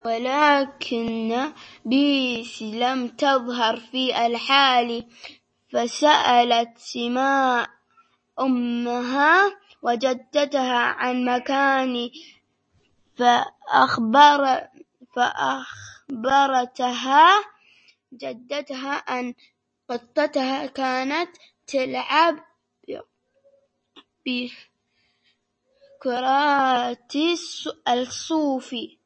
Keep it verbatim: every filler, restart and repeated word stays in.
ولكن بيسي لم تظهر في الحال، فسألت سماء أمها وجدتها عن مكان، فأخبر فأخبرتها جدتها أن قطتها كانت تلعب بكرات الصوف.